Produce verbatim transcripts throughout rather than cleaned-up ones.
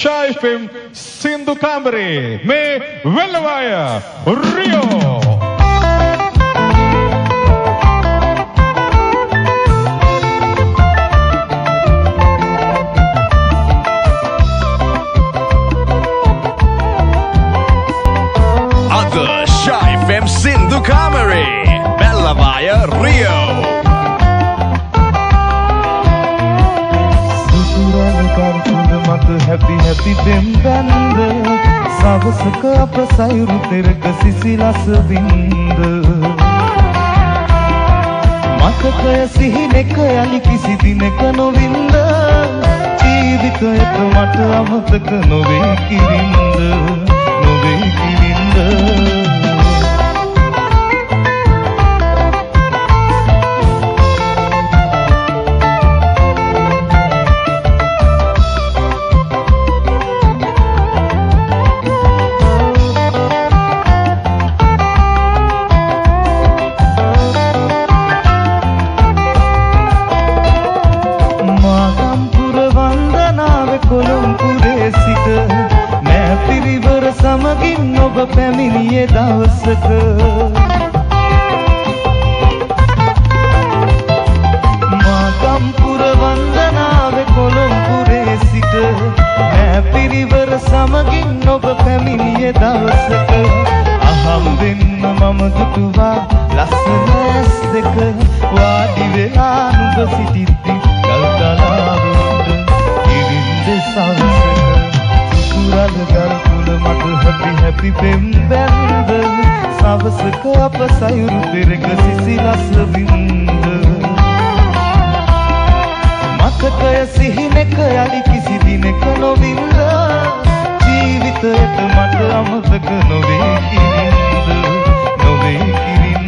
Shy F M Sindhu Kamare में वेल्लवाया रियो Shy F M Sindhu Kamare Bellavaya Rio Happy happy bembanda Savasaka apa sayuru teraka sisilas binda Makakaya sihineka yali kisi dineka novinda Jeevithayata mata amataka nove kirinda Nove kirinda සමගින් ඔබ පැමිණියේ දවසක මා ගම්පුර වන්දනාවේ කොළඹුරේ සිට මෑ පිරිවර සමගින් ඔබ පැමිණියේ දවසක අහම් වෙන්න මම දුටුවා ලස්සන ඇස් දෙක වාඩි වෙලා නුඹ සිටිද්දි ගල්තලාවට ඉරින්ද සවසක සුරල් ගල් මට happy happy bemband සවසක අප සයුරු පෙරක සිසිලස් වින්ද මතකය සිහිනක යලි කිසි දිනක නොවින්ද ජීවිතයට මට අමතක නොවේ කිරින්ද නොවේ කිරින්ද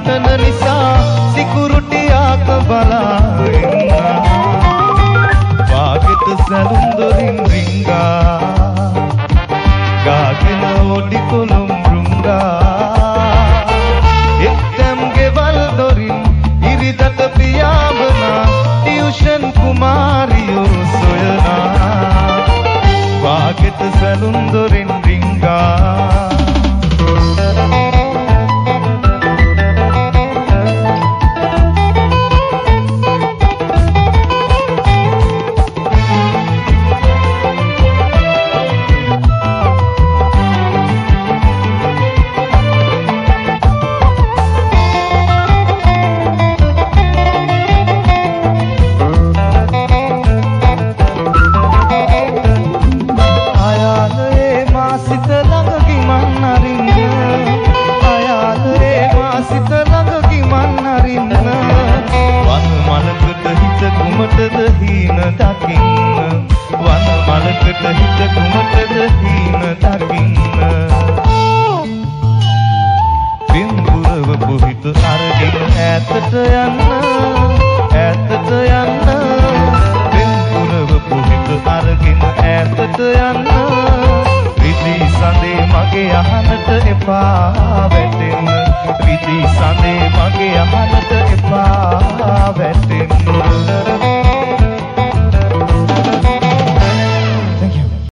සටන නිසා සිකුරුටියාක බලා ඉන්නා වාගෙට සැලුම් දොරින් රිංගා ගාගෙන ඕඩි කොළොම් රුංගා එක්තැම් ගෙවල් දොරින් ඉරිදට පියාඹනා ටියුෂන් කුමාරියෝ සොයනා වාගෙට සැලුම්